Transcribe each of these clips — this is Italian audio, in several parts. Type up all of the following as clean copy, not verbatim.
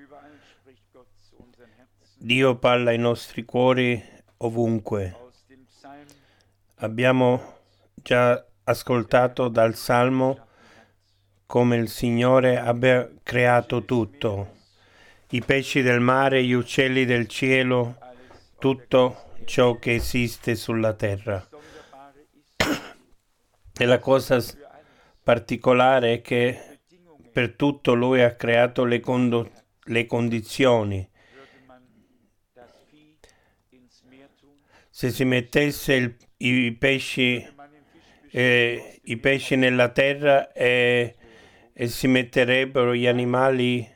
Dio parla ai nostri cuori ovunque. Abbiamo già ascoltato dal Salmo come il Signore abbia creato tutto, i pesci del mare, gli uccelli del cielo, tutto ciò che esiste sulla terra. E la cosa particolare è che per tutto Lui ha creato le condizioni. Se si mettesse i pesci nella terra e si metterebbero gli animali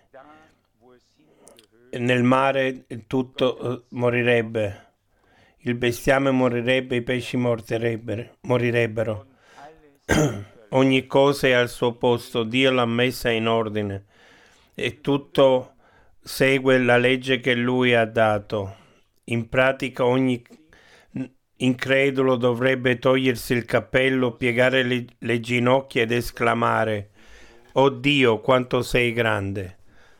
nel mare, tutto morirebbe. Il bestiame morirebbe, i pesci morirebbero. Ogni cosa è al suo posto, Dio l'ha messa in ordine e tutto segue la legge che Lui ha dato. In pratica ogni incredulo dovrebbe togliersi il cappello, piegare le ginocchia ed esclamare: «Oh Dio, quanto sei grande!»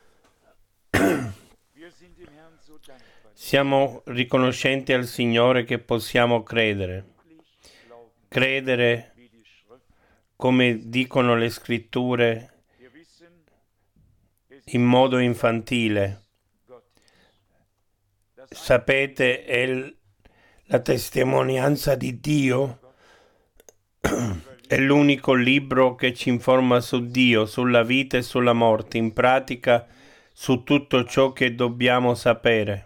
Siamo riconoscenti al Signore che possiamo credere come dicono le scritture in modo infantile. Sapete, è la testimonianza di Dio, è l'unico libro che ci informa su Dio, sulla vita e sulla morte, in pratica su tutto ciò che dobbiamo sapere.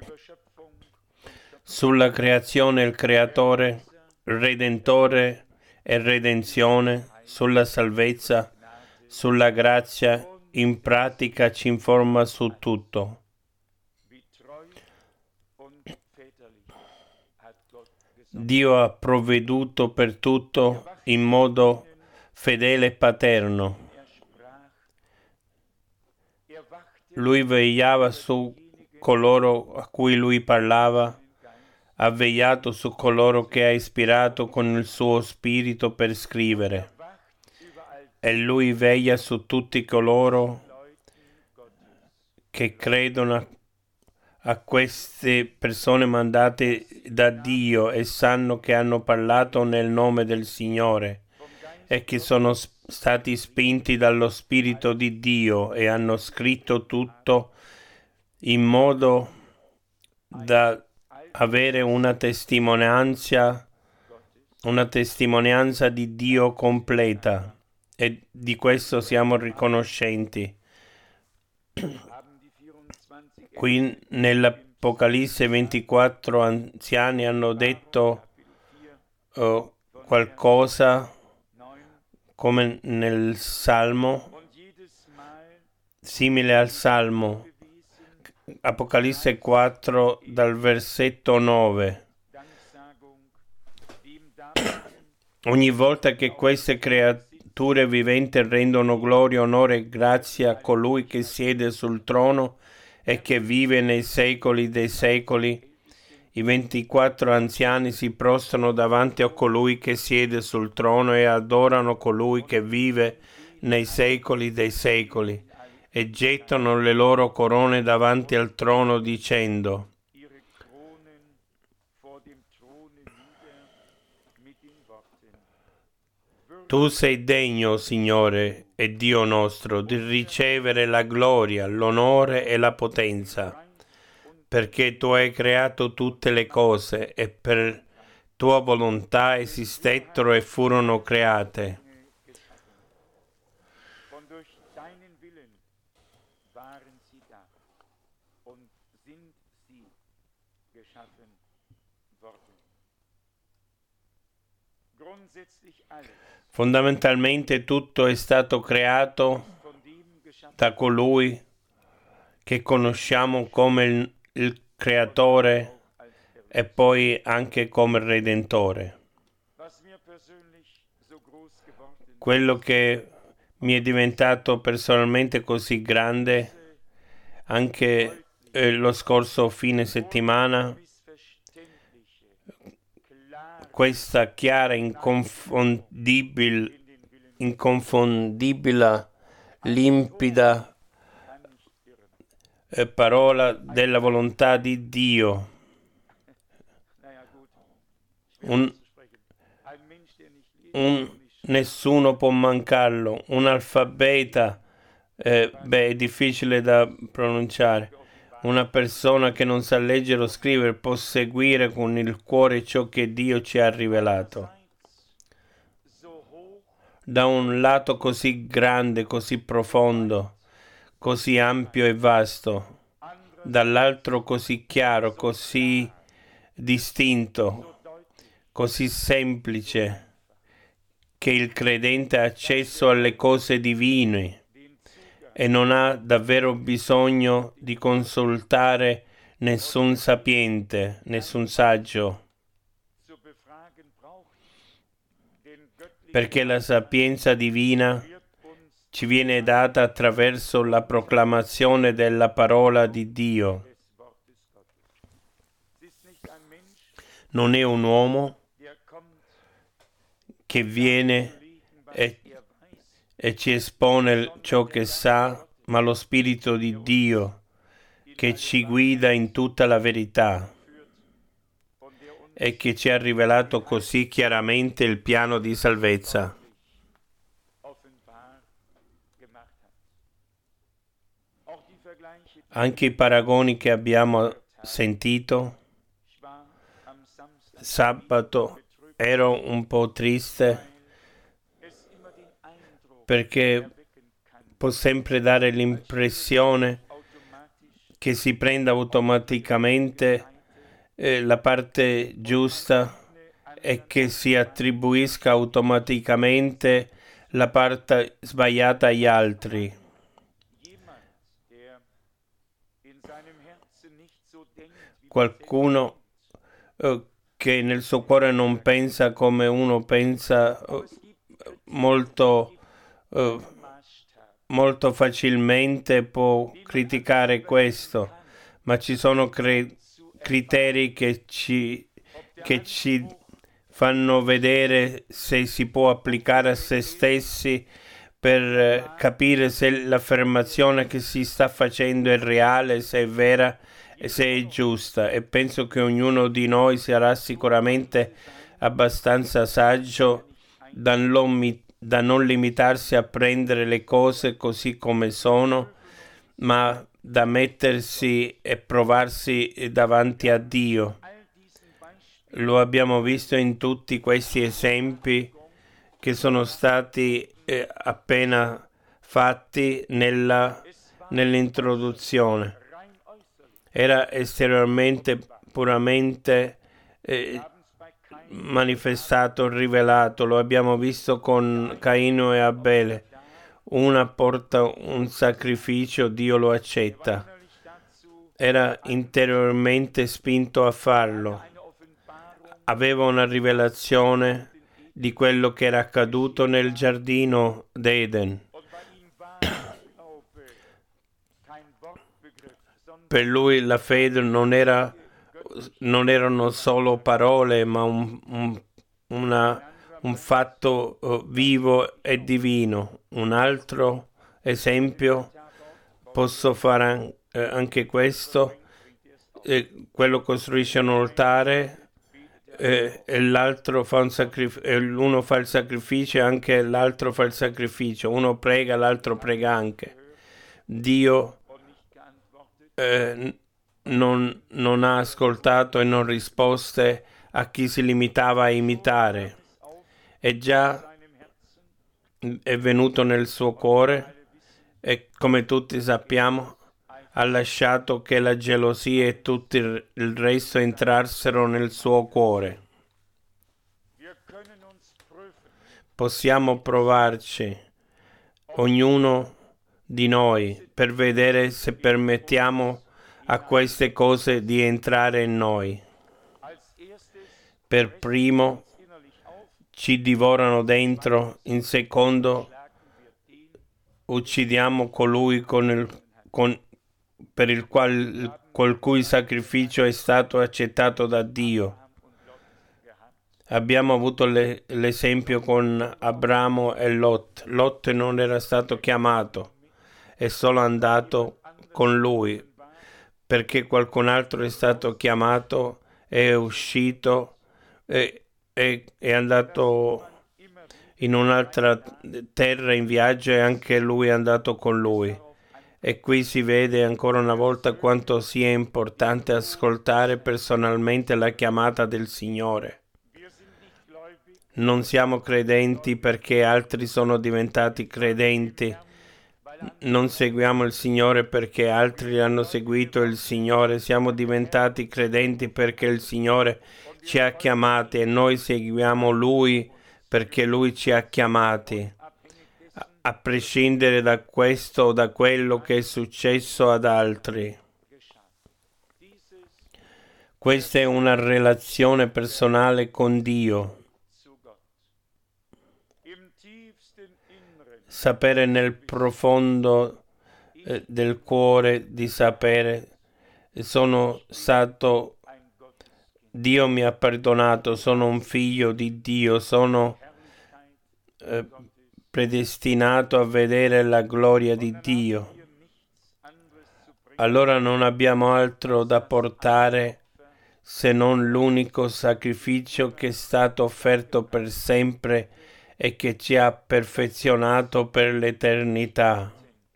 Sulla creazione, il creatore, il redentore e redenzione, sulla salvezza, sulla grazia, in pratica ci informa su tutto. Dio ha provveduto per tutto in modo fedele e paterno. Lui vegliava su coloro a cui Lui parlava, ha vegliato su coloro che ha ispirato con il suo spirito per scrivere. E Lui veglia su tutti coloro che credono a queste persone mandate da Dio e sanno che hanno parlato nel nome del Signore e che sono stati spinti dallo Spirito di Dio e hanno scritto tutto in modo da avere una testimonianza di Dio completa, e di questo siamo riconoscenti. Qui nell'Apocalisse 24 anziani hanno detto qualcosa come nel Salmo, simile al Salmo. Apocalisse 4 dal versetto 9. Ogni volta che queste creature viventi rendono gloria, onore e grazia a colui che siede sul trono e che vive nei secoli dei secoli, i 24 anziani si prostrano davanti a colui che siede sul trono e adorano colui che vive nei secoli dei secoli e gettano le loro corone davanti al trono dicendo: Tu sei degno, Signore e Dio nostro, di ricevere la gloria, l'onore e la potenza, perché tu hai creato tutte le cose e per tua volontà esistettero e furono create. Fondamentalmente tutto è stato creato da colui che conosciamo come il Creatore e poi anche come il Redentore. Quello che mi è diventato personalmente così grande anche lo scorso fine settimana, questa chiara, inconfondibile, limpida parola della volontà di Dio. Nessuno può mancarlo. Un alfabeta, è difficile da pronunciare. Una persona che non sa leggere o scrivere può seguire con il cuore ciò che Dio ci ha rivelato. Da un lato così grande, così profondo, così ampio e vasto, dall'altro così chiaro, così distinto, così semplice, che il credente ha accesso alle cose divine e non ha davvero bisogno di consultare nessun sapiente, nessun saggio, perché la sapienza divina ci viene data attraverso la proclamazione della parola di Dio. Non è un uomo che viene e ci espone ciò che sa, ma lo Spirito di Dio che ci guida in tutta la verità e che ci ha rivelato così chiaramente il piano di salvezza. Anche i paragoni che abbiamo sentito, sabato ero un po' triste perché può sempre dare l'impressione che si prenda automaticamente la parte giusta e che si attribuisca automaticamente la parte sbagliata agli altri. Qualcuno che nel suo cuore non pensa come uno pensa molto facilmente può criticare questo, ma ci sono criteri che ci fanno vedere se si può applicare a se stessi per capire se l'affermazione che si sta facendo è reale, se è vera e se è giusta. E penso che ognuno di noi sarà sicuramente abbastanza saggio da non limitarsi a prendere le cose così come sono, ma da mettersi e provarsi davanti a Dio. Lo abbiamo visto in tutti questi esempi che sono stati appena fatti nell'introduzione. Era esteriormente, puramente manifestato, rivelato. Lo abbiamo visto con Caino e Abele. Una porta un sacrificio, Dio lo accetta. Era interiormente spinto a farlo. Aveva una rivelazione di quello che era accaduto nel giardino d'Eden. Per lui la fede non erano solo parole, ma un fatto vivo e divino. Un altro esempio, posso fare anche questo, quello costruisce un altare e l'altro fa un sacrificio, l'uno fa il sacrificio e anche l'altro fa il sacrificio, uno prega, l'altro prega anche. Dio non ha ascoltato e non risposte a chi si limitava a imitare. È già è venuto nel suo cuore e, come tutti sappiamo, ha lasciato che la gelosia e tutto il resto entrassero nel suo cuore. Possiamo provarci, ognuno di noi, per vedere se permettiamo a queste cose di entrare in noi. Per primo, ci divorano dentro, in secondo, uccidiamo colui per il col cui sacrificio è stato accettato da Dio. Abbiamo avuto l'esempio con Abramo e Lot. Lot non era stato chiamato, è solo andato con lui perché qualcun altro è stato chiamato, è uscito, è andato in un'altra terra in viaggio e anche lui è andato con lui. E qui si vede ancora una volta quanto sia importante ascoltare personalmente la chiamata del Signore. Non siamo credenti perché altri sono diventati credenti. Non seguiamo il Signore perché altri hanno seguito il Signore. Siamo diventati credenti perché il Signore ci ha chiamati e noi seguiamo Lui perché Lui ci ha chiamati. A prescindere da questo o da quello che è successo ad altri. Questa è una relazione personale con Dio. Sapere nel profondo del cuore di sapere sono stato, Dio mi ha perdonato, sono un figlio di Dio, sono predestinato a vedere la gloria di Dio. Allora non abbiamo altro da portare se non l'unico sacrificio che è stato offerto per sempre e che ci ha perfezionato per l'eternità.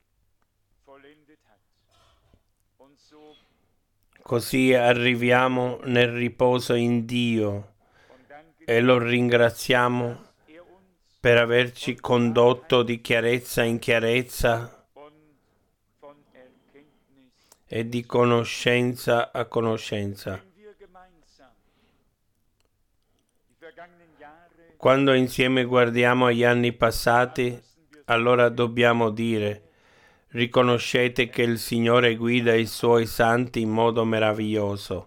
Così arriviamo nel riposo in Dio e lo ringraziamo per averci condotto di chiarezza in chiarezza e di conoscenza a conoscenza. Quando insieme guardiamo agli anni passati, allora dobbiamo dire: riconoscete che il Signore guida i Suoi santi in modo meraviglioso.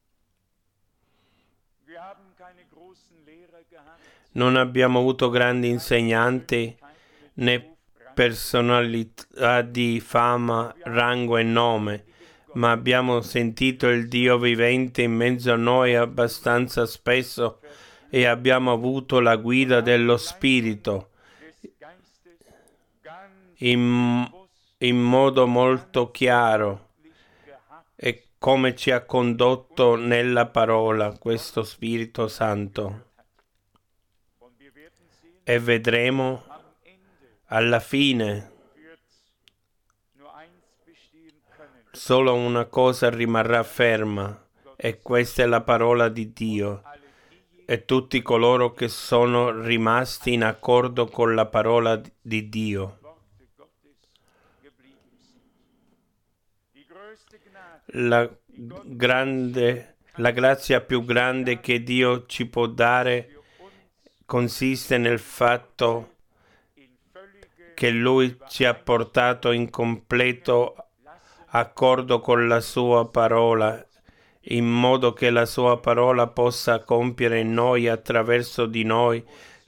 Non abbiamo avuto grandi insegnanti né personalità di fama, rango e nome, ma abbiamo sentito il Dio vivente in mezzo a noi abbastanza spesso e abbiamo avuto la guida dello Spirito in modo molto chiaro e come ci ha condotto nella parola questo Spirito Santo. E vedremo alla fine solo una cosa rimarrà ferma, e questa è la parola di Dio. E tutti coloro che sono rimasti in accordo con la parola di Dio. La grazia più grande che Dio ci può dare consiste nel fatto che Lui ci ha portato in completo accordo con la Sua parola, in modo che la Sua parola possa compiere in noi, attraverso di noi,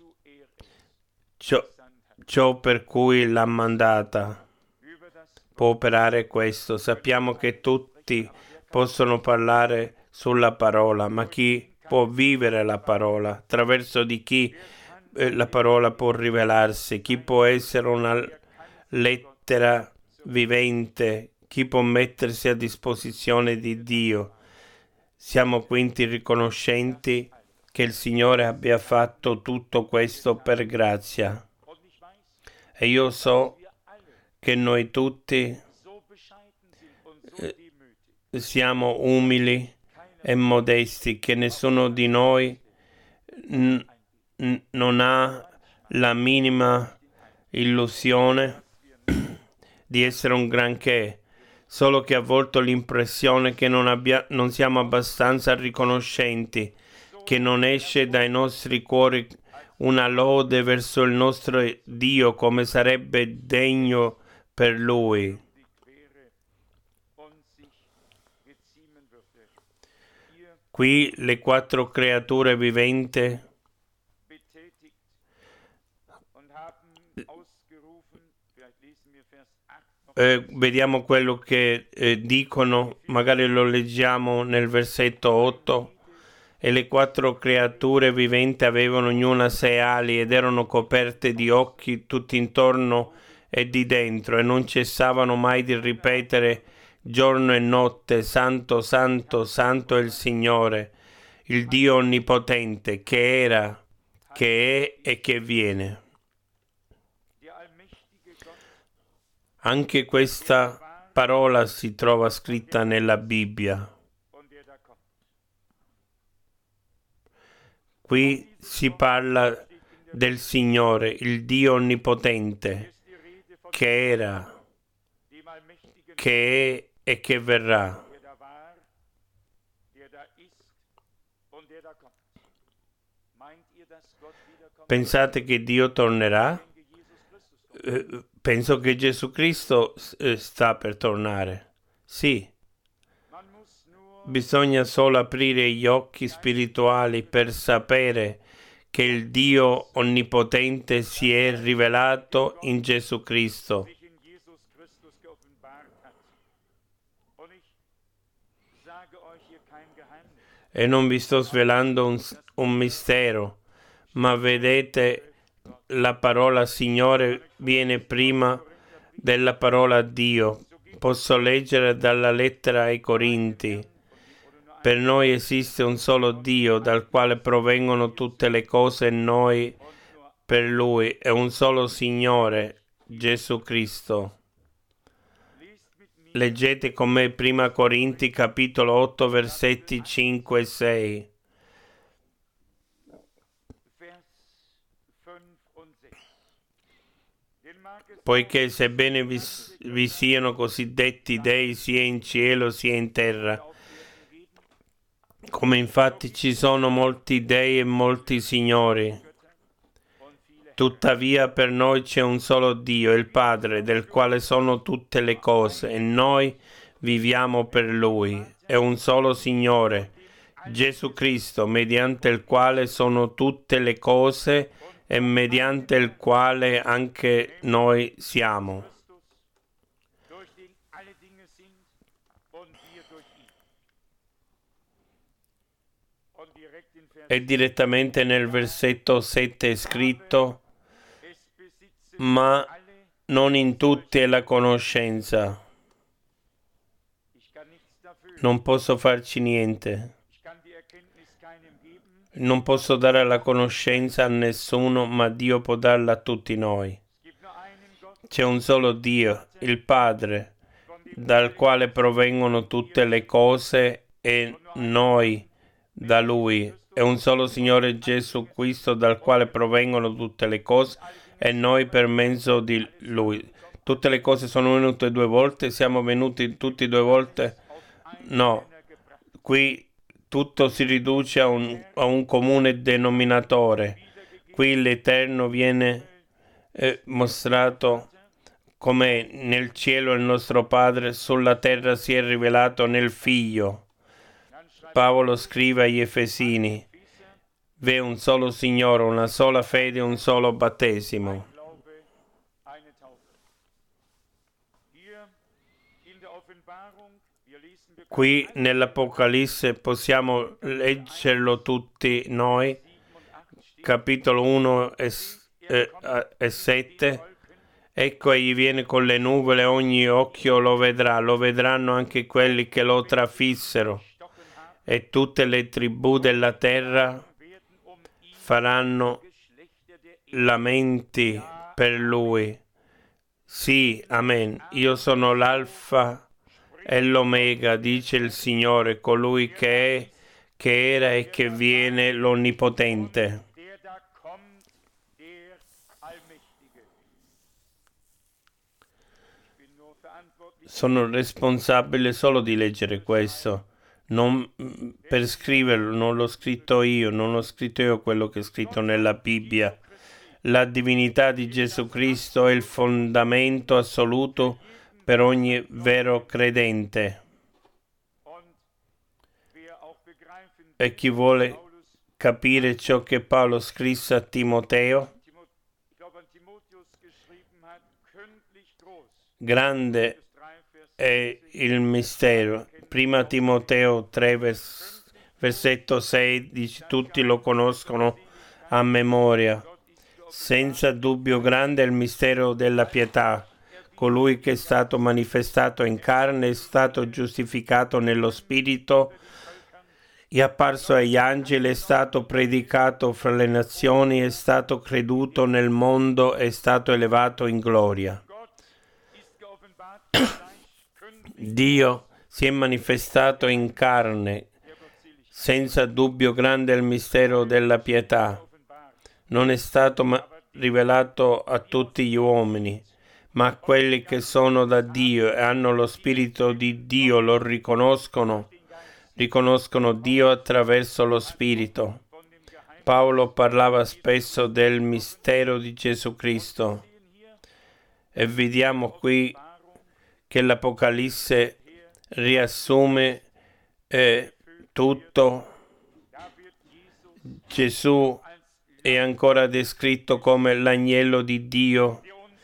ciò per cui l'ha mandata. Può operare questo. Sappiamo che tutti possono parlare sulla parola, ma chi può vivere la parola? Attraverso di chi la parola può rivelarsi? Chi può essere una lettera vivente? Chi può mettersi a disposizione di Dio? Siamo quindi riconoscenti che il Signore abbia fatto tutto questo per grazia. E io so che noi tutti siamo umili e modesti, che nessuno di noi non ha la minima illusione di essere un granché, solo che a volte ho l'impressione che non siamo abbastanza riconoscenti, che non esce dai nostri cuori una lode verso il nostro Dio come sarebbe degno per Lui. Qui le 4 creature viventi vediamo quello che dicono, magari lo leggiamo nel versetto 8. E le 4 creature viventi avevano ognuna 6 ali ed erano coperte di occhi tutti intorno e di dentro, e non cessavano mai di ripetere: giorno e notte, santo, santo, santo è il Signore, il Dio onnipotente, che era, che è e che viene. Anche questa parola si trova scritta nella Bibbia. Qui si parla del Signore, il Dio onnipotente, che era, che è e che verrà. Pensate che Dio tornerà? Penso che Gesù Cristo sta per tornare. Sì. Bisogna solo aprire gli occhi spirituali per sapere che il Dio onnipotente si è rivelato in Gesù Cristo. E non vi sto svelando un mistero, ma vedete, la parola Signore viene prima della parola Dio. Posso leggere dalla lettera ai Corinti. Per noi esiste un solo Dio dal quale provengono tutte le cose e noi per Lui, e un solo Signore, Gesù Cristo. Leggete con me prima Corinti capitolo 8 versetti 5 e 6. Poiché sebbene vi siano cosiddetti dei sia in cielo sia in terra, come infatti ci sono molti dei e molti signori, tuttavia per noi c'è un solo Dio, il Padre, del quale sono tutte le cose, e noi viviamo per Lui. È un solo Signore, Gesù Cristo, mediante il quale sono tutte le cose e mediante il quale anche noi siamo. E direttamente nel versetto 7 è scritto: ma non in tutti è la conoscenza. Non posso farci niente. Non posso dare la conoscenza a nessuno, ma Dio può darla a tutti noi. C'è un solo Dio, il Padre, dal quale provengono tutte le cose e noi da Lui. È un solo Signore Gesù Cristo, dal quale provengono tutte le cose e noi per mezzo di Lui. Tutte le cose sono venute due volte, siamo venuti tutti due volte? No, qui tutto si riduce a un comune denominatore. Qui l'Eterno viene mostrato come nel cielo il nostro Padre, sulla terra si è rivelato nel Figlio. Paolo scrive agli Efesini: v'è un solo Signore, una sola fede, un solo battesimo. Qui nell'Apocalisse possiamo leggerlo tutti noi, capitolo 1 e 7. Ecco, egli viene con le nuvole, ogni occhio lo vedrà, lo vedranno anche quelli che lo trafissero, e tutte le tribù della terra faranno lamenti per lui. Sì, amen. Io sono l'Alfa e l'Omega, dice il Signore, colui che è, che era e che viene, l'Onnipotente. Sono responsabile solo di leggere questo, non per scriverlo, non l'ho scritto io quello che è scritto nella Bibbia. La divinità di Gesù Cristo è il fondamento assoluto per ogni vero credente. E chi vuole capire ciò che Paolo scrisse a Timoteo, grande è il mistero. Prima Timoteo 3, versetto 6, dice: tutti lo conoscono a memoria. Senza dubbio grande è il mistero della pietà. colui che è stato manifestato in carne, è stato giustificato nello spirito, è apparso agli angeli, è stato predicato fra le nazioni, è stato creduto nel mondo, è stato elevato in gloria. Dio si è manifestato in carne, senza dubbio grande è il mistero della pietà. Non è stato rivelato a tutti gli uomini, ma a quelli che sono da Dio e hanno lo Spirito di Dio lo riconoscono Dio attraverso lo Spirito. Paolo parlava spesso del mistero di Gesù Cristo e vediamo qui che l'Apocalisse riassume tutto. Gesù è ancora descritto come l'agnello di Dio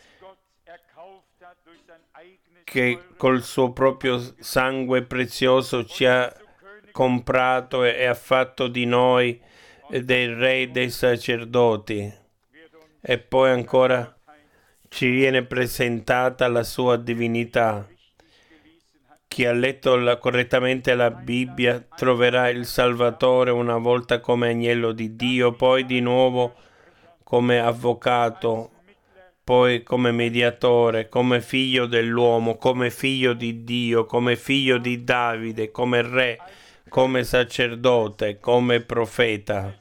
che col suo proprio sangue prezioso ci ha comprato e ha fatto di noi dei re, dei sacerdoti. E poi ancora ci viene presentata la sua divinità. Chi ha letto correttamente la Bibbia troverà il Salvatore una volta come agnello di Dio, poi di nuovo come avvocato, poi come mediatore, come figlio dell'uomo, come figlio di Dio, come figlio di Davide, come re, come sacerdote, come profeta.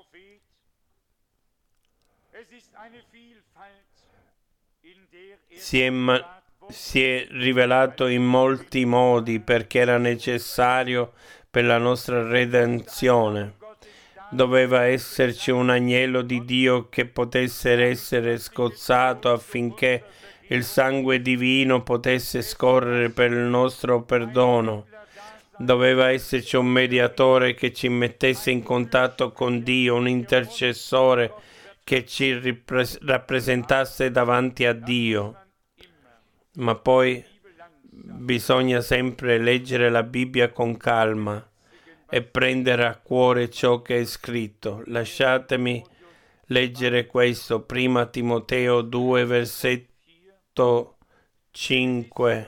Si è rivelato in molti modi perché era necessario per la nostra redenzione. Doveva esserci un agnello di Dio che potesse essere scozzato affinché il sangue divino potesse scorrere per il nostro perdono. Doveva esserci un mediatore che ci mettesse in contatto con Dio, un intercessore che ci rappresentasse davanti a Dio. Ma poi bisogna sempre leggere la Bibbia con calma e prendere a cuore ciò che è scritto. Lasciatemi leggere questo, prima Timoteo 2, versetto 5.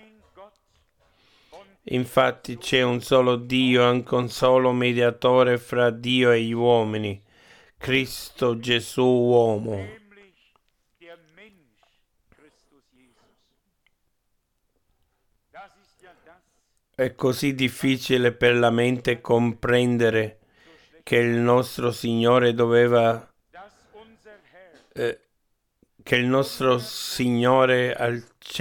Infatti c'è un solo Dio, anche un solo mediatore fra Dio e gli uomini, Cristo Gesù uomo. È così difficile per la mente comprendere che il nostro Signore che il nostro Signore al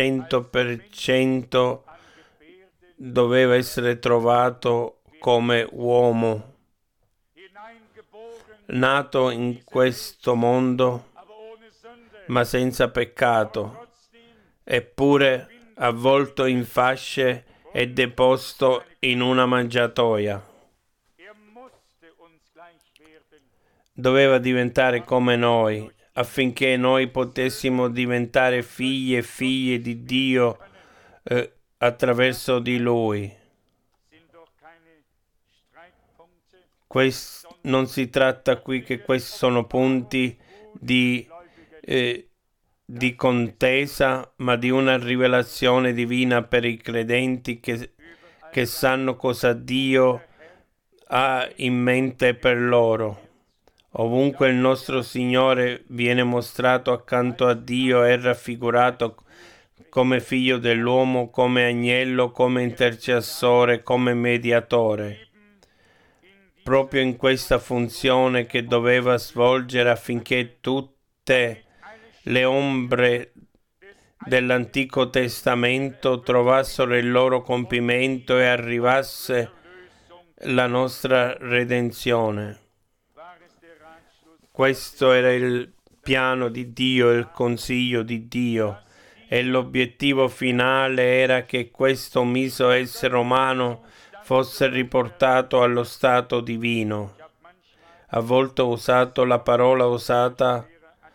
100% doveva essere trovato come uomo, nato in questo mondo, ma senza peccato, eppure avvolto in fasce e deposto in una mangiatoia. Doveva diventare come noi, affinché noi potessimo diventare figli e figlie di Dio attraverso di Lui. Non si tratta qui che questi sono punti di contesa, ma di una rivelazione divina per i credenti che sanno cosa Dio ha in mente per loro. Ovunque il nostro Signore viene mostrato accanto a Dio è raffigurato come figlio dell'uomo, come agnello, come intercessore, come mediatore. Proprio in questa funzione che doveva svolgere affinché tutte le ombre dell'Antico Testamento trovassero il loro compimento e arrivasse la nostra redenzione. Questo era il piano di Dio, il consiglio di Dio, e l'obiettivo finale era che questo omiso essere umano fosse riportato allo stato divino. A volte ho usato la parola usata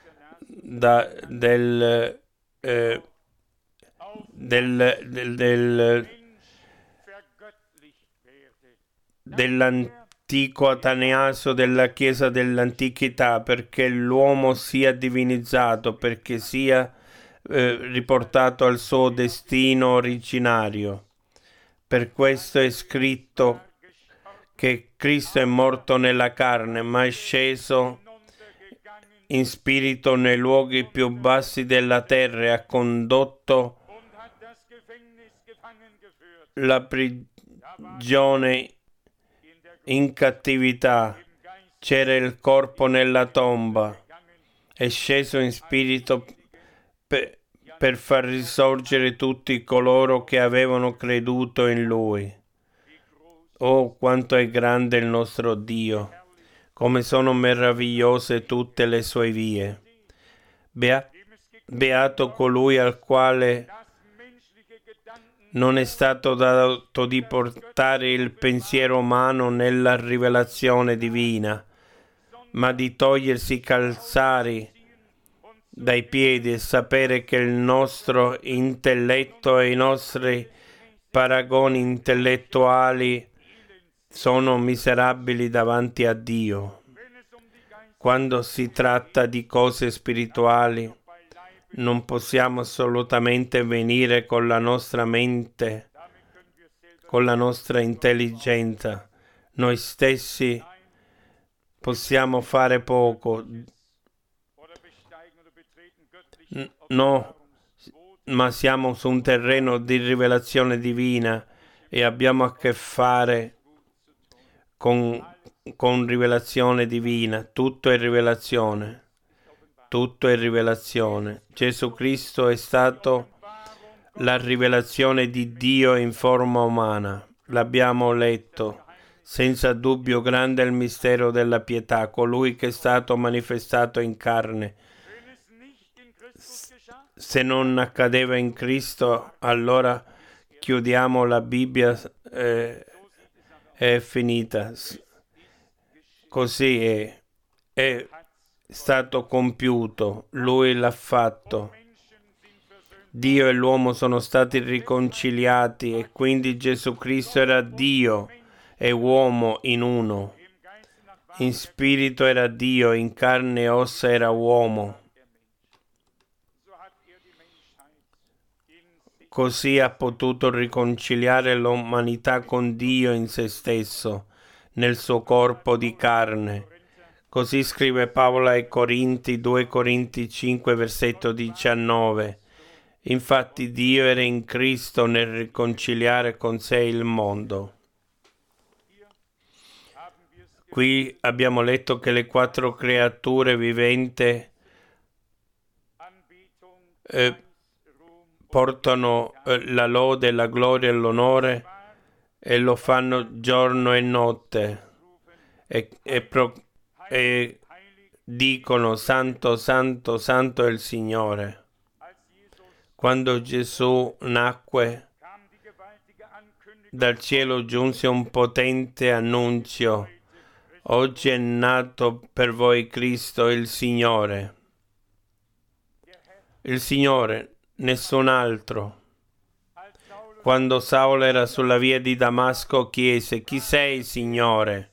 dell'antico Atenaso della Chiesa dell'antichità, perché l'uomo sia divinizzato, perché sia riportato al suo destino originario. Per questo è scritto che Cristo è morto nella carne, ma è sceso in spirito nei luoghi più bassi della terra e ha condotto la prigione in cattività. C'era il corpo nella tomba. È sceso in spirito per far risorgere tutti coloro che avevano creduto in Lui. Oh, quanto è grande il nostro Dio! Come sono meravigliose tutte le sue vie. Beato colui al quale non è stato dato di portare il pensiero umano nella rivelazione divina, ma di togliersi i calzari dai piedi e sapere che il nostro intelletto e i nostri paragoni intellettuali sono miserabili davanti a Dio. Quando si tratta di cose spirituali, non possiamo assolutamente venire con la nostra mente, con la nostra intelligenza. Noi stessi possiamo fare poco. No, ma siamo su un terreno di rivelazione divina e abbiamo a che fare con rivelazione divina. Tutto è rivelazione. Tutto è rivelazione. Gesù Cristo è stato la rivelazione di Dio in forma umana. L'abbiamo letto. Senza dubbio grande è il mistero della pietà, colui che è stato manifestato in carne. Se non accadeva in Cristo, allora chiudiamo la Bibbia, è finita. Così è stato compiuto, Lui l'ha fatto. Dio e l'uomo sono stati riconciliati e quindi Gesù Cristo era Dio e uomo in uno. In spirito era Dio, in carne e ossa era uomo. Così ha potuto riconciliare l'umanità con Dio in se stesso, nel suo corpo di carne. Così scrive Paolo ai Corinti, 2 Corinti 5, versetto 19. Infatti Dio era in Cristo nel riconciliare con sé il mondo. Qui abbiamo letto che le 4 creature viventi portano la lode, la gloria e l'onore e lo fanno giorno e notte e dicono Santo, Santo, Santo è il Signore. Quando Gesù nacque, dal cielo giunse un potente annunzio. Oggi è nato per voi Cristo il Signore. Il Signore, nessun altro. Quando Saulo era sulla via di Damasco chiese: chi sei, Signore?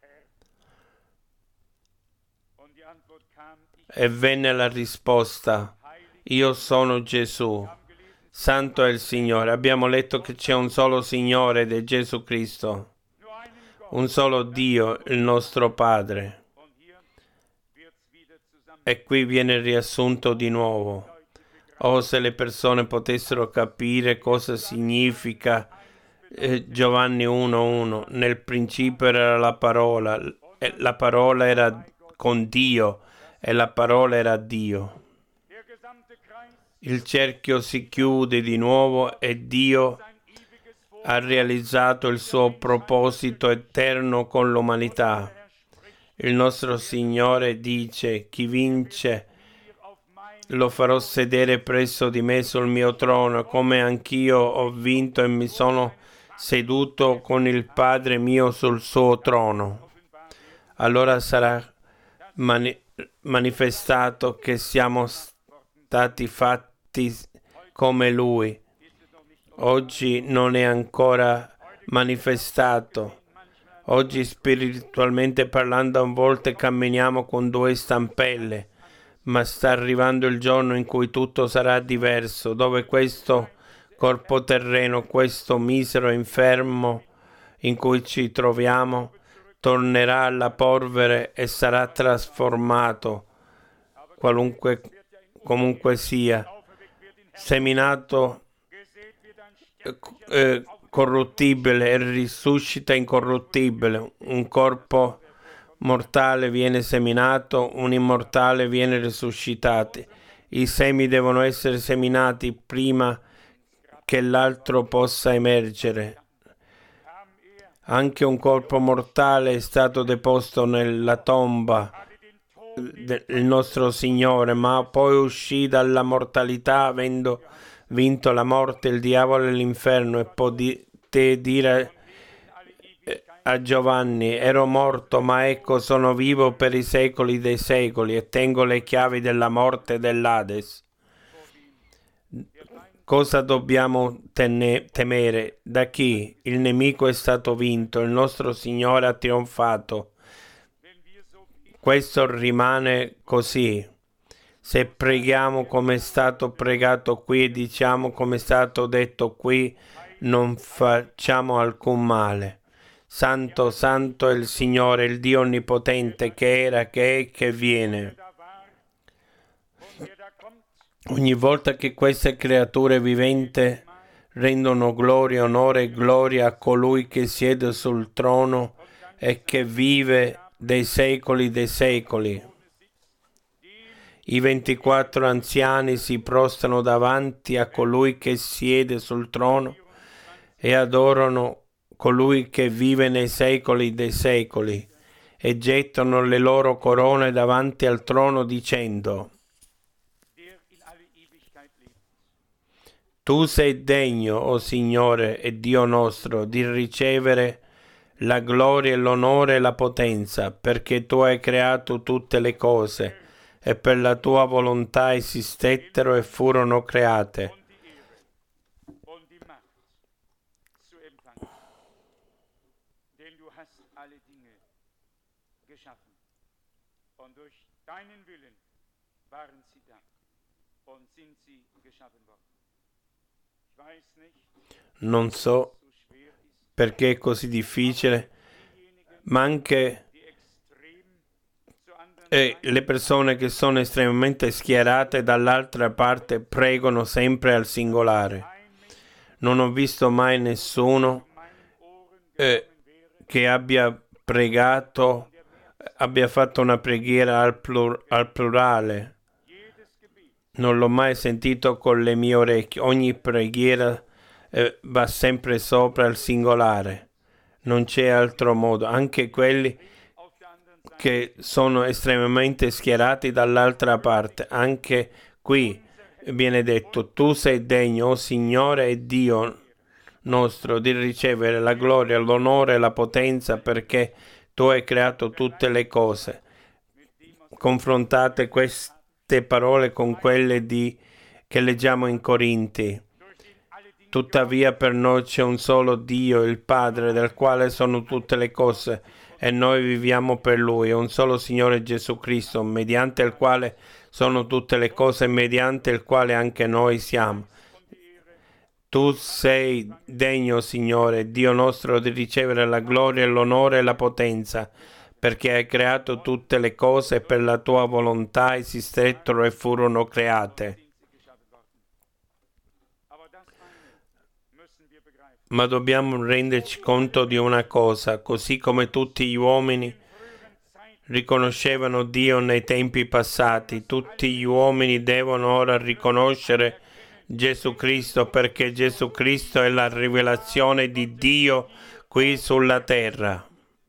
E venne la risposta: io sono Gesù. Santo è il Signore. Abbiamo letto che c'è un solo Signore ed è Gesù Cristo. Un solo Dio, il nostro Padre. E qui viene riassunto di nuovo. Oh, se le persone potessero capire cosa significa Giovanni 1:1. Nel principio era la parola, e la parola era con Dio e la parola era Dio. Il cerchio si chiude di nuovo e Dio ha realizzato il suo proposito eterno con l'umanità. Il nostro Signore dice: chi vince lo farò sedere presso di me sul mio trono, come anch'io ho vinto e mi sono seduto con il Padre mio sul suo trono. Allora sarà manifestato che siamo stati fatti come Lui. Oggi non è ancora manifestato. Oggi spiritualmente parlando a volte camminiamo con 2 stampelle, ma sta arrivando il giorno in cui tutto sarà diverso, dove questo corpo terreno, questo misero infermo in cui ci troviamo, tornerà alla polvere e sarà trasformato, comunque sia, seminato corruttibile e risuscita incorruttibile. Un corpo mortale viene seminato, un immortale viene risuscitato. I semi devono essere seminati prima che l'altro possa emergere. Anche un corpo mortale è stato deposto nella tomba del nostro Signore, ma poi uscì dalla mortalità avendo vinto la morte, il diavolo e l'inferno, e poté dire a Giovanni: ero morto, ma ecco sono vivo per i secoli dei secoli e tengo le chiavi della morte e dell'Ades. Cosa dobbiamo temere? Da chi? Il nemico è stato vinto, il nostro Signore ha trionfato. Questo rimane così. Se preghiamo come è stato pregato qui e diciamo come è stato detto qui, non facciamo alcun male. Santo, santo è il Signore, il Dio onnipotente, che era, che è e che viene. Ogni volta che queste creature viventi rendono gloria, onore e gloria a colui che siede sul trono e che vive dei secoli dei secoli. I 24 anziani si prostrano davanti a colui che siede sul trono e adorano colui che vive nei secoli dei secoli e gettano le loro corone davanti al trono dicendo: Tu sei degno, o Signore e Dio nostro, di ricevere la gloria e l'onore e la potenza, perché tu hai creato tutte le cose e per la tua volontà esistettero e furono create. Non so perché è così difficile, ma anche le persone che sono estremamente schierate dall'altra parte pregano sempre al singolare. Non ho visto mai nessuno che abbia pregato, abbia fatto una preghiera al plurale. Non l'ho mai sentito con le mie orecchie. Ogni preghiera va sempre sopra il singolare. Non c'è altro modo. Anche quelli che sono estremamente schierati dall'altra parte. Anche qui viene detto: tu sei degno, o Signore e Dio nostro, di ricevere la gloria, l'onore e la potenza, perché tu hai creato tutte le cose. Confrontate queste parole con quelle che leggiamo in Corinti. Tuttavia per noi c'è un solo Dio, il Padre, del quale sono tutte le cose, e noi viviamo per Lui, un solo Signore Gesù Cristo, mediante il quale sono tutte le cose, mediante il quale anche noi siamo. Tu sei degno, Signore, Dio nostro, di ricevere la gloria, l'onore e la potenza, perché hai creato tutte le cose e per la tua volontà esistettero e furono create. Ma dobbiamo renderci conto di una cosa: così come tutti gli uomini riconoscevano Dio nei tempi passati, tutti gli uomini devono ora riconoscere Gesù Cristo, perché Gesù Cristo è la rivelazione di Dio qui sulla terra.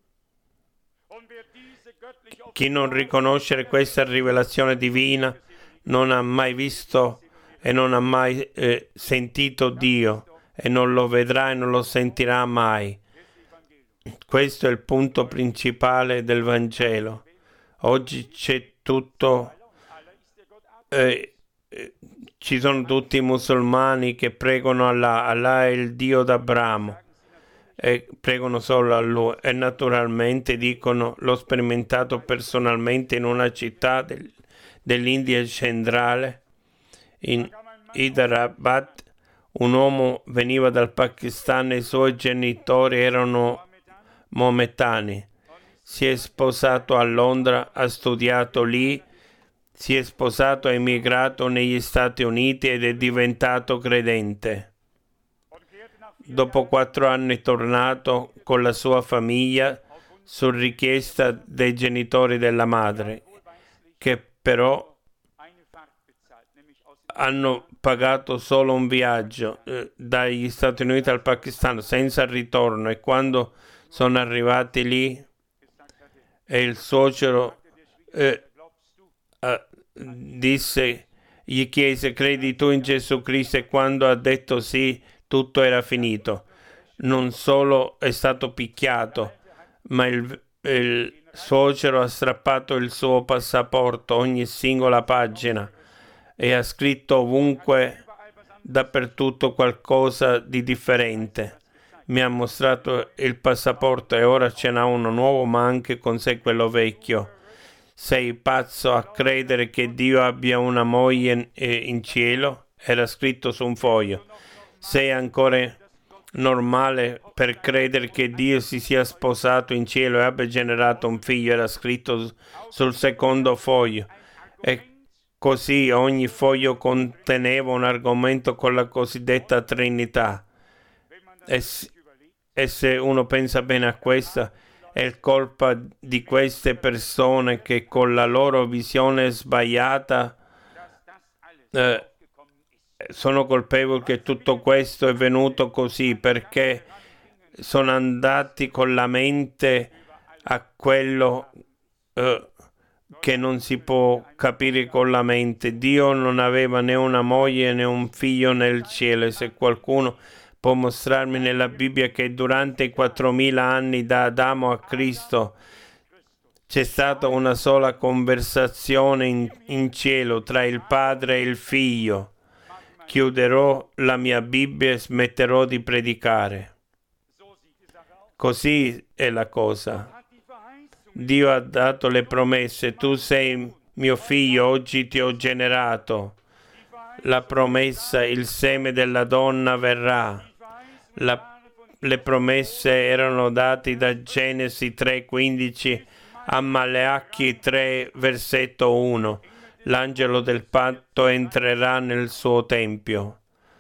Chi non riconosce questa rivelazione divina non ha mai visto e non ha mai sentito Dio, e non lo vedrà e non lo sentirà mai. Questo è il punto principale del Vangelo. Oggi c'è tutto, ci sono tutti i musulmani che pregano Allah. Allah è il Dio d'Abramo e pregano solo a Lui, e naturalmente dicono: l'ho sperimentato personalmente in una città dell'India centrale, in Hyderabad. Un uomo veniva dal Pakistan e i suoi genitori erano maomettani. Si è sposato a Londra, ha studiato lì, si è sposato, è emigrato negli Stati Uniti ed è diventato credente. Dopo 4 anni è tornato con la sua famiglia su richiesta dei genitori della madre, che però hanno pagato solo un viaggio dagli Stati Uniti al Pakistan senza ritorno, e quando sono arrivati lì e il suocero gli chiese: credi tu in Gesù Cristo? E quando ha detto sì, tutto era finito. Non solo è stato picchiato, ma il suocero ha strappato il suo passaporto, ogni singola pagina, e ha scritto ovunque, dappertutto, qualcosa di differente. Mi ha mostrato il passaporto e ora ce n'ha uno nuovo, ma anche con sé quello vecchio. Sei pazzo a credere che Dio abbia una moglie in cielo? Era scritto su un foglio. Sei ancora normale per credere che Dio si sia sposato in cielo e abbia generato un figlio? Era scritto sul secondo foglio. E così ogni foglio conteneva un argomento con la cosiddetta Trinità. E se uno pensa bene a questa, è colpa di queste persone che con la loro visione sbagliata sono colpevoli che tutto questo è venuto così, perché sono andati con la mente a quello che non si può capire con la mente. Dio non aveva né una moglie né un figlio nel cielo, e se qualcuno può mostrarmi nella Bibbia che durante i 4.000 anni da Adamo a Cristo c'è stata una sola conversazione in cielo tra il Padre e il Figlio, chiuderò la mia Bibbia e smetterò di predicare. Così è la cosa. Dio ha dato le promesse: tu sei mio figlio, oggi ti ho generato. La promessa: il seme della donna verrà. Le promesse erano date da Genesi 3:15 a Maleachi 3, versetto 1. L'angelo del patto entrerà nel suo tempio.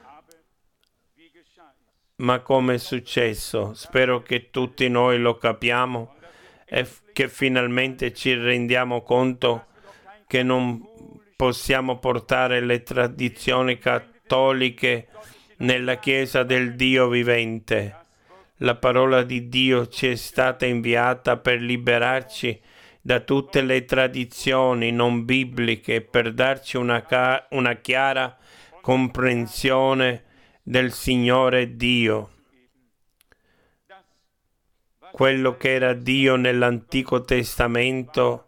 Ma come è successo? Spero che tutti noi lo capiamo e che finalmente ci rendiamo conto che non possiamo portare le tradizioni cattoliche nella Chiesa del Dio vivente. La parola di Dio ci è stata inviata per liberarci da tutte le tradizioni non bibliche, per darci una chiara comprensione del Signore Dio. Quello che era Dio nell'Antico Testamento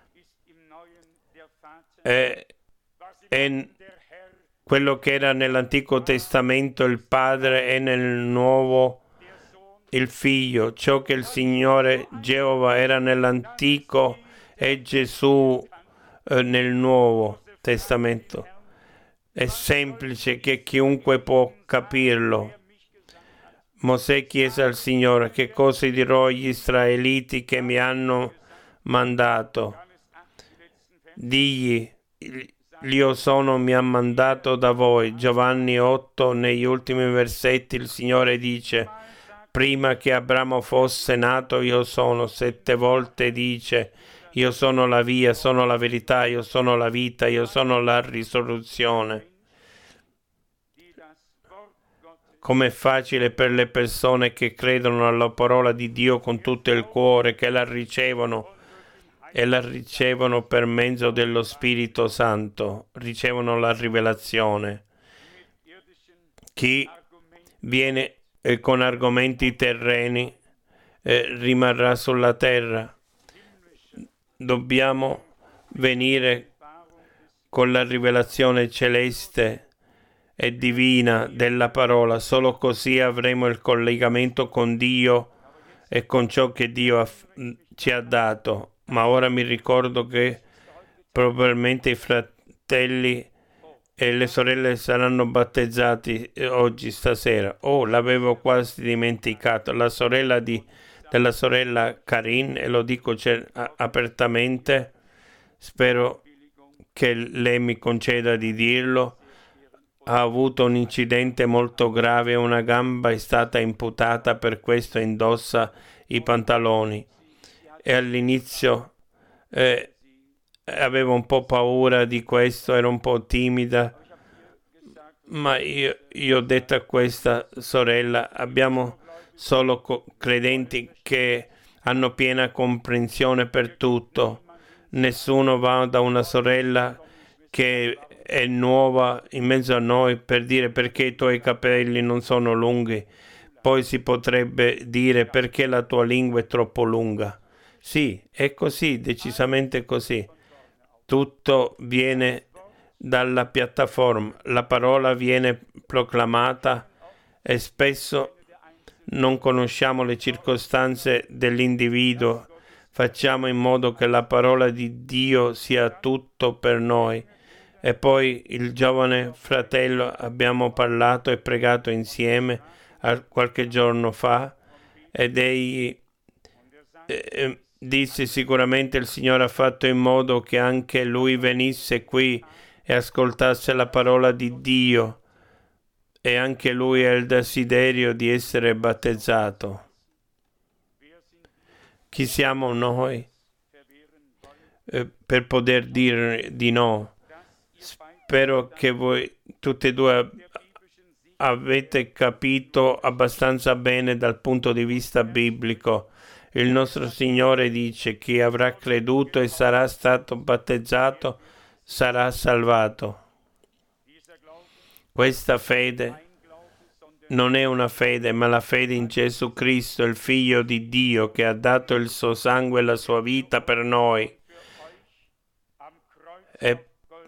quello che era nell'Antico Testamento il Padre è nel Nuovo il Figlio. Ciò che il Signore Geova era nell'Antico è Gesù nel Nuovo Testamento. È semplice che chiunque può capirlo. Mosè chiese al Signore: che cosa dirò agli israeliti che mi hanno mandato? Digli: l'Io sono mi ha mandato da voi. Giovanni 8, negli ultimi versetti, il Signore dice: prima che Abramo fosse nato io sono. 7 volte dice: io sono la via, sono la verità, io sono la vita, io sono la risurrezione. Com'è facile per le persone che credono alla parola di Dio con tutto il cuore, che la ricevono e la ricevono per mezzo dello Spirito Santo, ricevono la rivelazione. Chi viene con argomenti terreni rimarrà sulla terra. Dobbiamo venire con la rivelazione celeste e divina della parola. Solo così avremo il collegamento con Dio e con ciò che Dio ci ha dato. Ma ora mi ricordo che Probabilmente i fratelli e le sorelle saranno battezzati oggi, stasera. Oh, l'avevo quasi dimenticato. La sorella della sorella Karin, e lo dico apertamente, spero che lei mi conceda di dirlo, ha avuto un incidente molto grave, una gamba è stata imputata, per questo indossa i pantaloni. E all'inizio avevo un po' paura di questo, ero un po' timida, ma io ho detto a questa sorella, abbiamo solo credenti che hanno piena comprensione per tutto. Nessuno va da una sorella che è nuova in mezzo a noi per dire perché i tuoi capelli non sono lunghi. Poi si potrebbe dire perché la tua lingua è troppo lunga. Sì, è così, decisamente così. Tutto viene dalla piattaforma, la parola viene proclamata e spesso non conosciamo le circostanze dell'individuo. Facciamo in modo che la parola di Dio sia tutto per noi. E poi il giovane fratello, abbiamo parlato e pregato insieme qualche giorno fa, ed egli disse sicuramente il Signore ha fatto in modo che anche lui venisse qui e ascoltasse la parola di Dio, e anche lui ha il desiderio di essere battezzato. Chi siamo noi per poter dire di no? Spero che voi tutti e due avete capito abbastanza bene dal punto di vista biblico. Il nostro Signore dice: chi avrà creduto e sarà stato battezzato sarà salvato. Questa fede non è una fede, ma la fede in Gesù Cristo, il Figlio di Dio, che ha dato il suo sangue e la sua vita per noi. E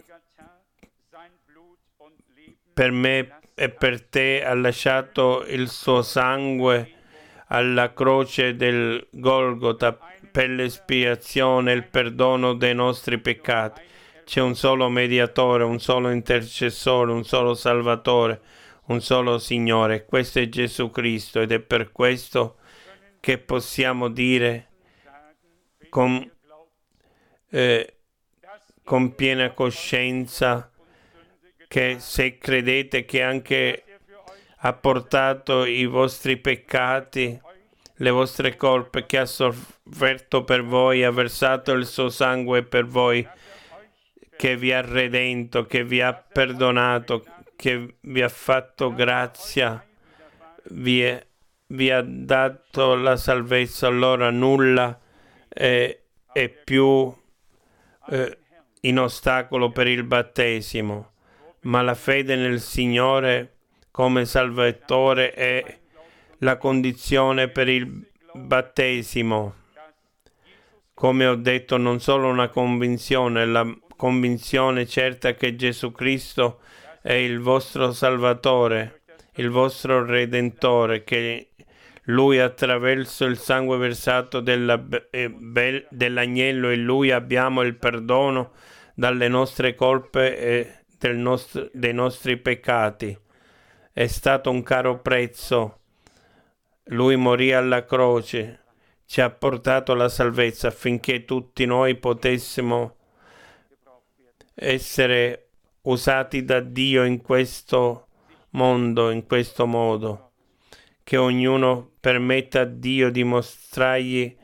per me e per te ha lasciato il suo sangue alla croce del Golgota per l'espiazione e il perdono dei nostri peccati. C'è un solo mediatore, un solo intercessore, un solo Salvatore, un solo Signore. Questo è Gesù Cristo, ed è per questo che possiamo dire con piena coscienza che se credete che anche ha portato i vostri peccati, le vostre colpe, che ha sofferto per voi, ha versato il suo sangue per voi, che vi ha redento, che vi ha perdonato, che vi ha fatto grazia, vi ha dato la salvezza. Allora nulla è più in ostacolo per il battesimo, ma la fede nel Signore come Salvatore è la condizione per il battesimo. Come ho detto, non solo una convinzione, la convinzione certa che Gesù Cristo è il vostro Salvatore, il vostro Redentore, che Lui attraverso il sangue versato dell'agnello, in Lui abbiamo il perdono dalle nostre colpe e dei nostri peccati. È stato un caro prezzo. Lui morì alla croce, ci ha portato la salvezza affinché tutti noi potessimo essere usati da Dio in questo mondo, in questo modo. Che ognuno permetta a Dio di mostrargli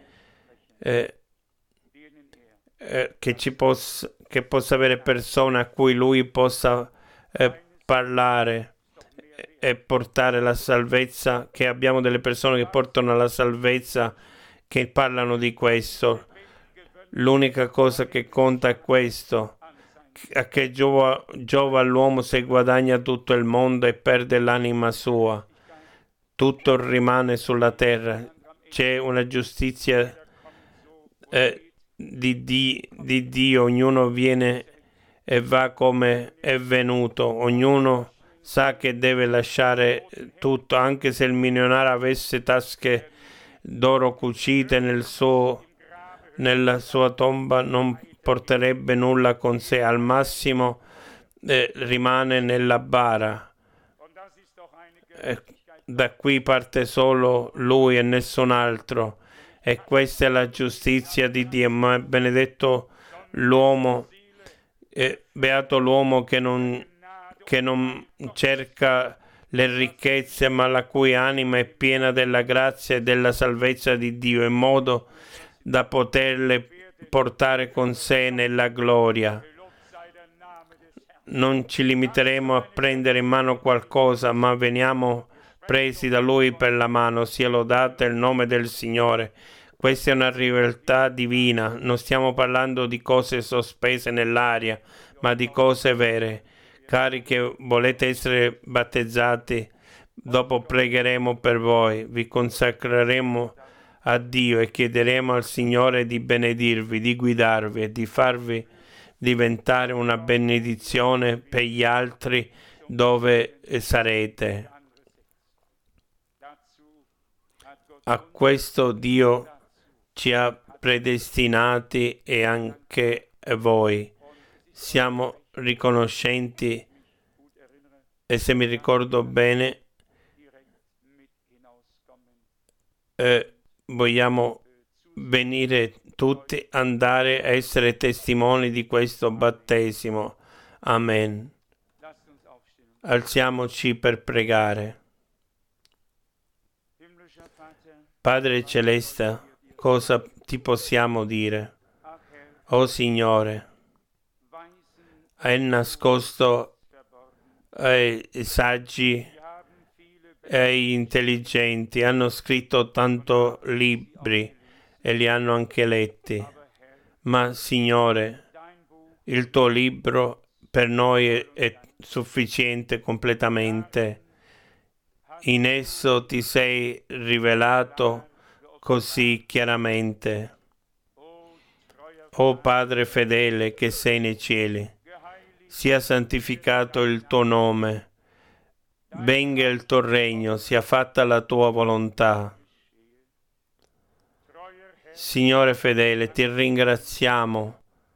che possa avere persone a cui Lui possa parlare e portare la salvezza, che abbiamo delle persone che portano la salvezza, che parlano di questo. L'unica cosa che conta è questo: a che giova all'uomo se guadagna tutto il mondo e perde l'anima sua. Tutto rimane sulla terra. C'è una giustizia di Dio. Ognuno viene e va come è venuto. Ognuno sa che deve lasciare tutto, anche se il milionario avesse tasche d'oro cucite nella sua tomba, non porterebbe nulla con sé, al massimo rimane nella bara. Da qui parte solo lui e nessun altro, e questa è la giustizia di Dio. Ma benedetto l'uomo, beato l'uomo che non cerca le ricchezze, ma la cui anima è piena della grazia e della salvezza di Dio, in modo da poterle portare con sé nella gloria. Non ci limiteremo a prendere in mano qualcosa, ma veniamo presi da Lui per la mano. Sia lodato il nome del Signore. Questa è una realtà divina. Non stiamo parlando di cose sospese nell'aria, ma di cose vere. Cari che volete essere battezzati, dopo pregheremo per voi, vi consacreremo a Dio e chiederemo al Signore di benedirvi, di guidarvi e di farvi diventare una benedizione per gli altri dove sarete. A questo Dio ci ha predestinati e anche voi. Siamo riconoscenti e, se mi ricordo bene, vogliamo venire tutti, andare a essere testimoni di questo battesimo. Amen. Alziamoci per pregare. Padre Celeste, cosa ti possiamo dire? O Signore, hai nascosto ai saggi e agli intelligenti, hanno scritto tanto libri e li hanno anche letti, ma Signore, il tuo libro per noi è sufficiente completamente. In esso ti sei rivelato così chiaramente. O Padre fedele che sei nei cieli, sia santificato il tuo nome, venga il tuo regno, sia fatta la tua volontà. Signore fedele, ti ringraziamo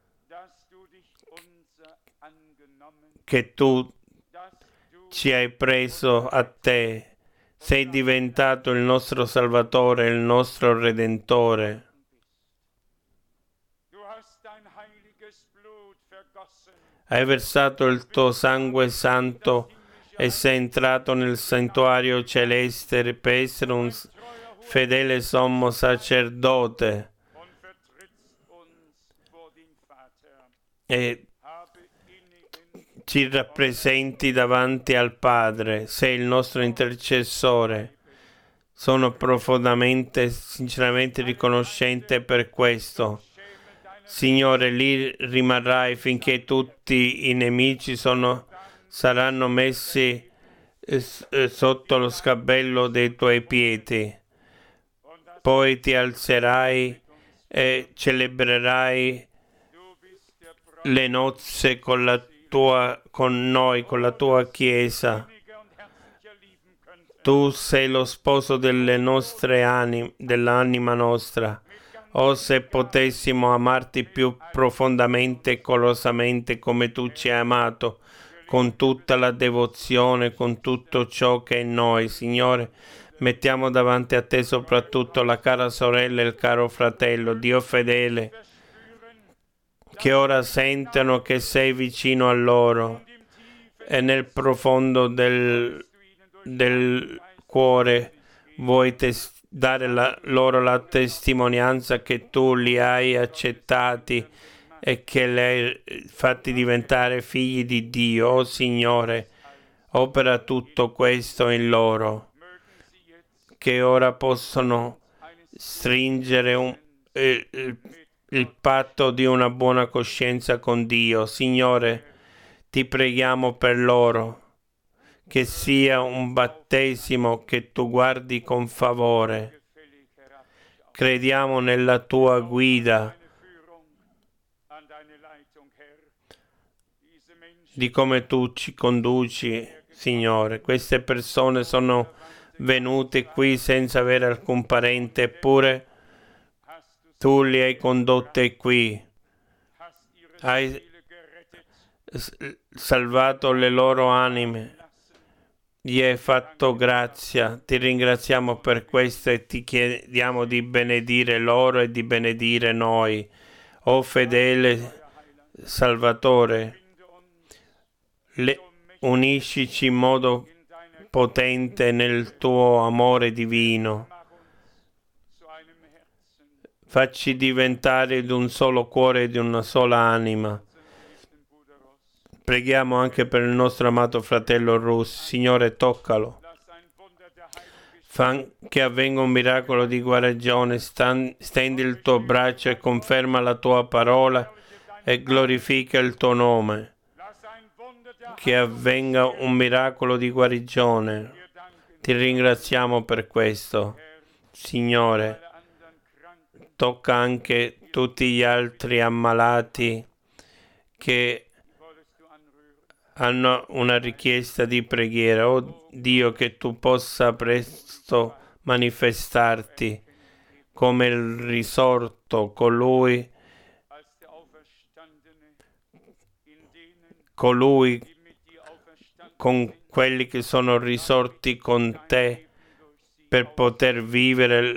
che tu ci hai preso a te, sei diventato il nostro Salvatore, il nostro Redentore. Hai versato il tuo sangue santo e sei entrato nel santuario celeste per essere un fedele sommo sacerdote e ci rappresenti davanti al Padre. Sei il nostro intercessore. Sono profondamente, sinceramente riconoscente per questo. Signore, lì rimarrai finché tutti i nemici saranno messi sotto lo sgabello dei tuoi piedi. Poi ti alzerai e celebrerai le nozze con noi, con la tua Chiesa. Tu sei lo sposo delle nostre anime, dell'anima nostra. Oh, se potessimo amarti più profondamente e colosamente come tu ci hai amato, con tutta la devozione, con tutto ciò che è in noi. Signore, mettiamo davanti a te soprattutto la cara sorella e il caro fratello, Dio fedele, che ora sentono che sei vicino a loro e nel profondo del cuore vuoi dare loro la testimonianza che tu li hai accettati e che li hai fatti diventare figli di Dio. Oh Signore, opera tutto questo in loro, che ora possono stringere il patto di una buona coscienza con Dio. Signore, ti preghiamo per loro, che sia un battesimo che tu guardi con favore. Crediamo nella tua guida, di come tu ci conduci, Signore. Queste persone sono venute qui senza avere alcun parente, eppure tu li hai condotte qui hai salvato le loro anime, gli hai fatto grazia. Ti ringraziamo per questo e ti chiediamo di benedire loro e di benedire noi. O fedele Salvatore, uniscici in modo potente nel tuo amore divino. Facci diventare di un solo cuore e di una sola anima. Preghiamo anche per il nostro amato fratello Russ. Signore, toccalo. Fa che avvenga un miracolo di guarigione. Stendi il tuo braccio e conferma la tua parola e glorifica il tuo nome. Che avvenga un miracolo di guarigione. Ti ringraziamo per questo. Signore, tocca anche tutti gli altri ammalati che hanno una richiesta di preghiera. Oh Dio, che tu possa presto manifestarti come il risorto, colui con quelli che sono risorti con te per poter vivere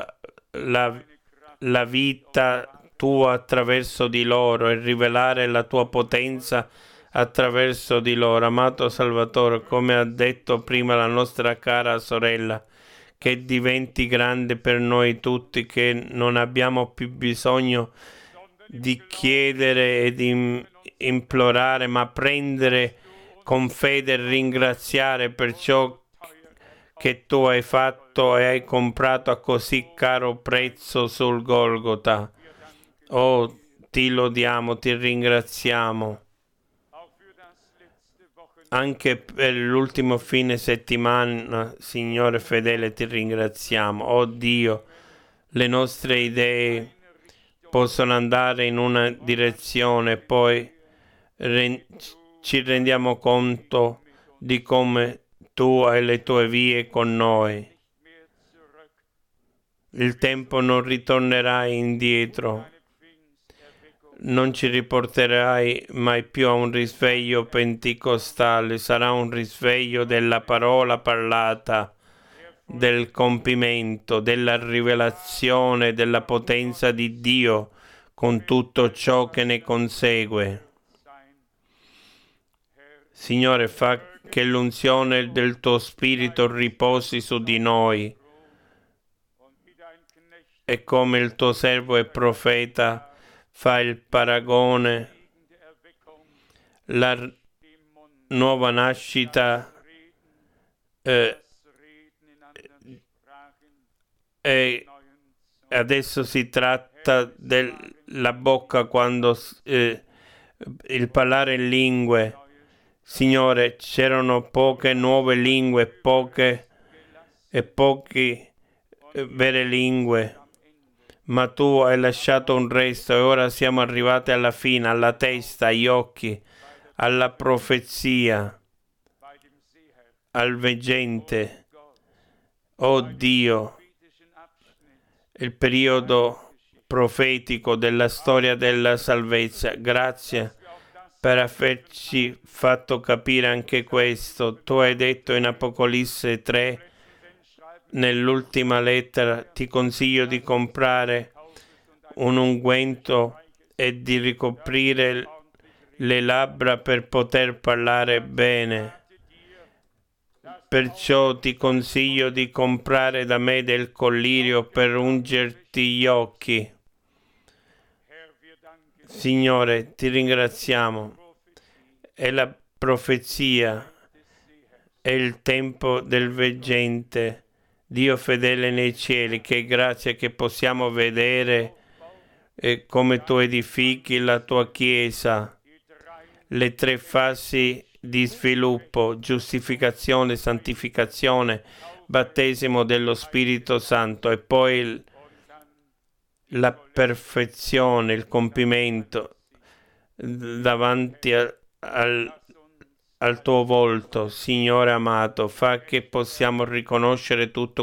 la vita tua attraverso di loro e rivelare la tua potenza attraverso di loro. Amato Salvatore, come ha detto prima la nostra cara sorella, che diventi grande per noi tutti, che non abbiamo più bisogno di chiedere e di implorare, ma prendere con fede e ringraziare per ciò che tu hai fatto e hai comprato a così caro prezzo sul Golgota. Oh, ti lodiamo, ti ringraziamo. Anche per l'ultimo fine settimana, Signore fedele, ti ringraziamo. Oh Dio, le nostre idee possono andare in una direzione, poi ci rendiamo conto di come tu hai le tue vie con noi. Il tempo non ritornerà indietro. Non ci riporterai mai più a un risveglio pentecostale, sarà un risveglio della parola parlata, del compimento, della rivelazione della potenza di Dio con tutto ciò che ne consegue. Signore, fa che l'unzione del tuo Spirito riposi su di noi e come il tuo servo e profeta fa il paragone, la nuova nascita e adesso si tratta della bocca quando il parlare in lingue. Signore, c'erano poche nuove lingue, poche vere lingue, ma tu hai lasciato un resto e ora siamo arrivati alla fine, alla testa, agli occhi, alla profezia, al veggente. Oh Dio, il periodo profetico della storia della salvezza. Grazie per averci fatto capire anche questo. Tu hai detto in Apocalisse 3, nell'ultima lettera, ti consiglio di comprare un unguento e di ricoprire le labbra per poter parlare bene. Perciò ti consiglio di comprare da me del collirio per ungerti gli occhi. Signore, ti ringraziamo. È la profezia, è il tempo del veggente. Dio fedele nei cieli, che grazia che possiamo vedere come tu edifichi la tua Chiesa, le tre fasi di sviluppo, giustificazione, santificazione, battesimo dello Spirito Santo e poi la perfezione, il compimento davanti al tuo volto. Signore amato, fa che possiamo riconoscere tutto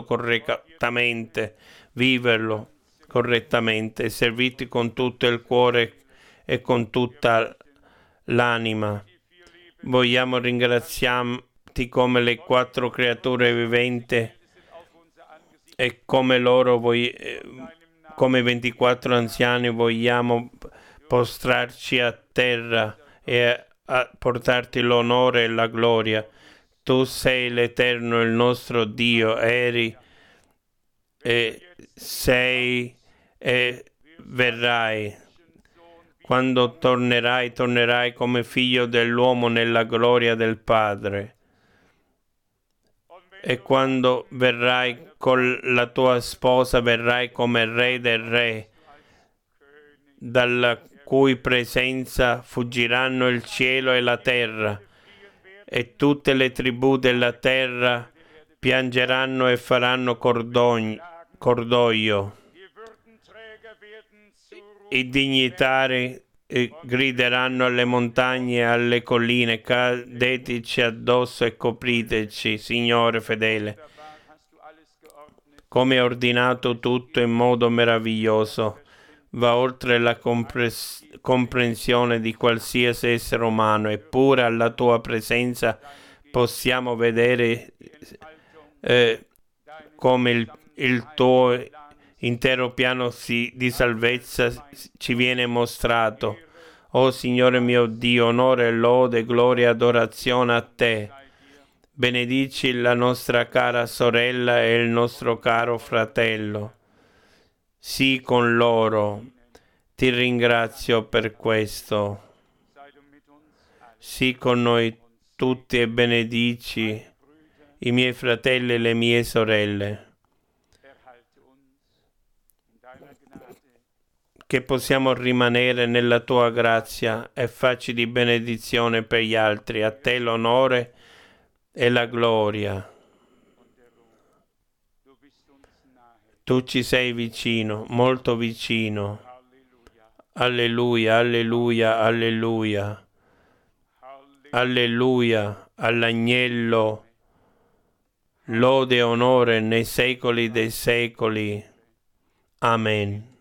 correttamente, viverlo correttamente, servirti con tutto il cuore e con tutta l'anima. Vogliamo ringraziarti come le 4 creature viventi e come loro, come 24 anziani, vogliamo postrarci a terra e a portarti l'onore e la gloria. Tu sei l'Eterno, il nostro Dio, eri e sei e verrai. Quando tornerai come figlio dell'uomo nella gloria del Padre. E quando verrai con la tua sposa, verrai come Re del Re, dalla cui presenza fuggiranno il cielo e la terra, e tutte le tribù della terra piangeranno e faranno cordoglio. I dignitari grideranno alle montagne e alle colline: cadeteci addosso e copriteci, Signore fedele. Come hai ordinato tutto in modo meraviglioso, va oltre la comprensione di qualsiasi essere umano, eppure alla tua presenza possiamo vedere come il tuo intero piano di salvezza ci viene mostrato. Oh Signore mio Dio, onore, lode, gloria e adorazione a te. Benedici la nostra cara sorella e il nostro caro fratello. Sii con loro. Ti ringrazio per questo. Sii con noi tutti e benedici i miei fratelli e le mie sorelle. Che possiamo rimanere nella tua grazia e farci di benedizione per gli altri. A te l'onore e la gloria. Tu ci sei vicino, molto vicino. Alleluia, alleluia, alleluia. Alleluia all'agnello. Lode e onore nei secoli dei secoli. Amen.